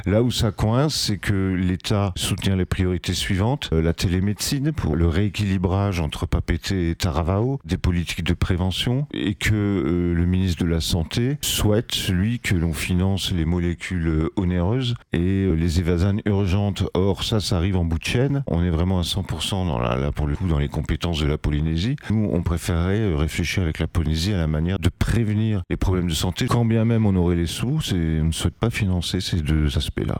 Là où ça coince, c'est que l'État soutient les priorités suivantes. La télémédecine pour le rééquilibrage entre Papeete et Taravao, des politiques de prévention, et que le ministre de la Santé souhaite, lui, que l'on finance les molécules onéreuses et les évasanes urgentes. Or, ça arrive en bout de chaîne. On est vraiment à 100% là, pour le coup, dans les compétences de la Polynésie. Nous, on préférerait réfléchir avec la Polynésie à la manière de prévenir les problèmes de santé. Quand bien même on aurait les sous, on ne souhaite pas financer ces deux aspects-là.